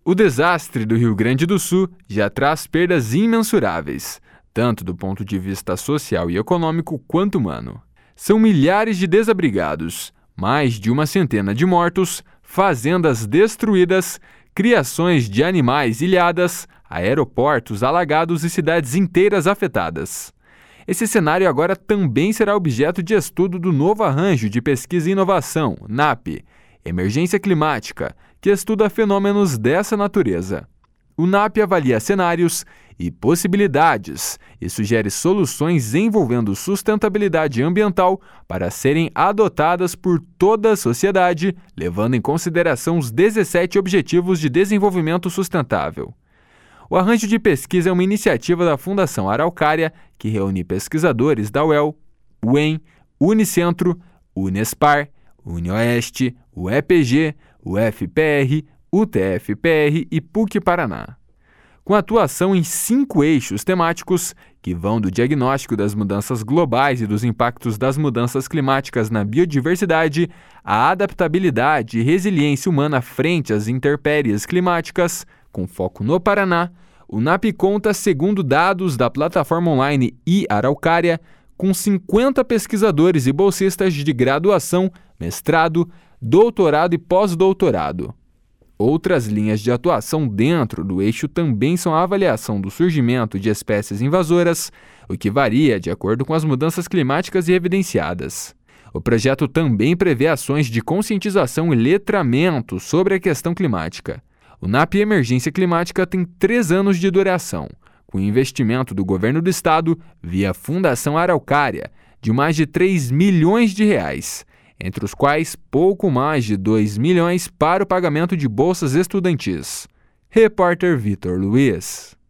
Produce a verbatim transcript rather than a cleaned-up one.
O desastre do Rio Grande do Sul já traz perdas imensuráveis, tanto do ponto de vista social e econômico quanto humano. São milhares de desabrigados, mais de uma centena de mortos, fazendas destruídas, criações de animais ilhadas, aeroportos alagados e cidades inteiras afetadas. Esse cenário agora também será objeto de estudo do novo arranjo de pesquisa e inovação, NAP, Emergência Climática, que estuda fenômenos dessa natureza. O NAP avalia cenários e possibilidades e sugere soluções envolvendo sustentabilidade ambiental para serem adotadas por toda a sociedade, levando em consideração os dezessete Objetivos de Desenvolvimento Sustentável. O arranjo de pesquisa é uma iniciativa da Fundação Araucária, que reúne pesquisadores da U E L, U E M, Unicentro, Unespar, UniOeste, U E P G, U F P R, U T F P R e P U C Paraná. Com atuação em cinco eixos temáticos, que vão do diagnóstico das mudanças globais e dos impactos das mudanças climáticas na biodiversidade, à adaptabilidade e resiliência humana frente às intempéries climáticas, com foco no Paraná, o NAP conta, segundo dados da plataforma online iAraucária, com cinquenta pesquisadores e bolsistas de graduação, mestrado, doutorado e pós-doutorado. Outras linhas de atuação dentro do eixo também são a avaliação do surgimento de espécies invasoras, o que varia de acordo com as mudanças climáticas e evidenciadas. O projeto também prevê ações de conscientização e letramento sobre a questão climática. O NAP Emergência Climática tem três anos de duração, com investimento do governo do estado via Fundação Araucária, de mais de três milhões de reais, entre os quais pouco mais de dois milhões para o pagamento de bolsas estudantis. Repórter Vitor Luiz.